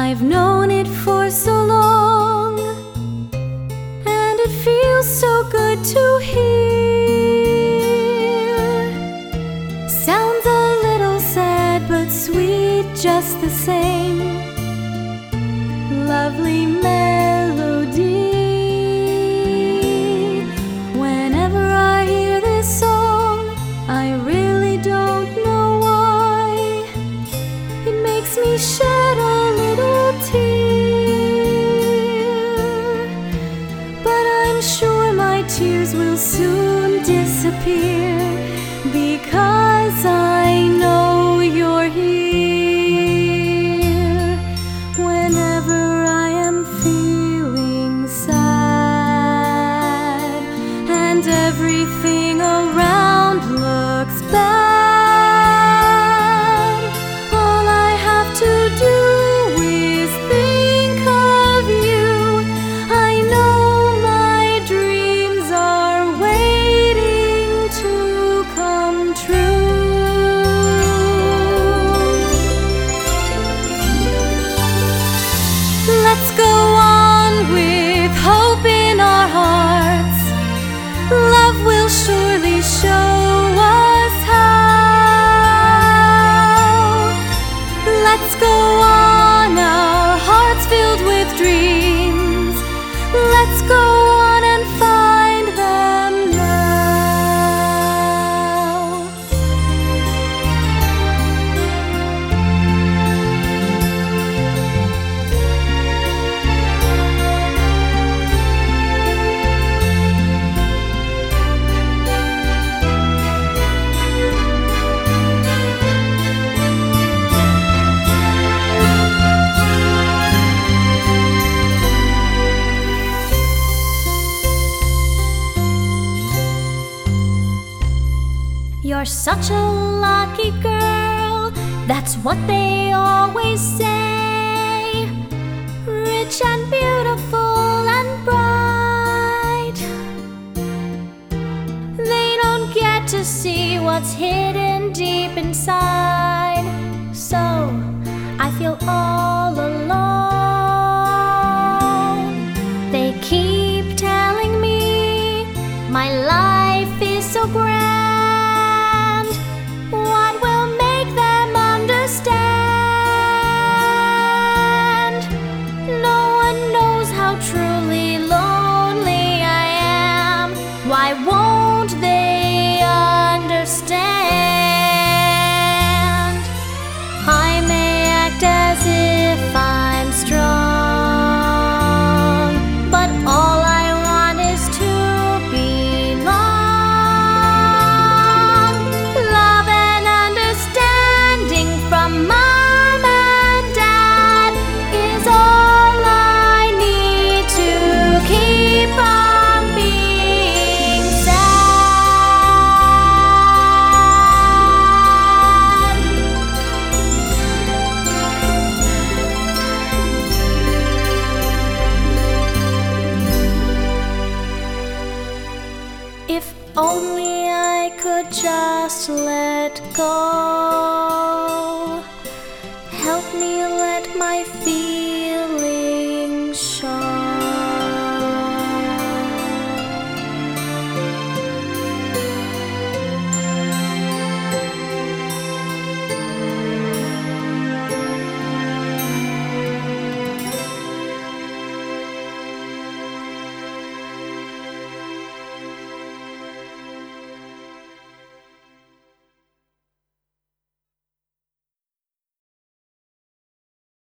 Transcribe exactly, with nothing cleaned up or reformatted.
I've known it for so long, and it feels so good to hear. Sounds a little sad, but sweet just the same. Lovely melody. Whenever I hear this song, I really don't know why. It makes me shed a little tear, but I'm sure my tears will soon disappear, because I know you're here. Whenever I am feeling sad and everything around looks bad, all I have to do is think of you. I know my dreams are waiting to come true. Let's go on with hope in our hearts. Love will surely show us how. Let's go on, our hearts filled with dreams. Let's go on and find them now. You're such a lucky girl, that's what they always say. Rich and beautiful and bright. They don't get to see what's hidden deep inside. So I feel all alone. They keep telling me my life is so grand. What will make them understand? No one knows how truly lonely I am. Why won't they understand? I may act as if I'm strong, but all I want is to belong. Love and understanding from mom and dad is all I need to keep on being sad. If only I could just let go. Help me let my feet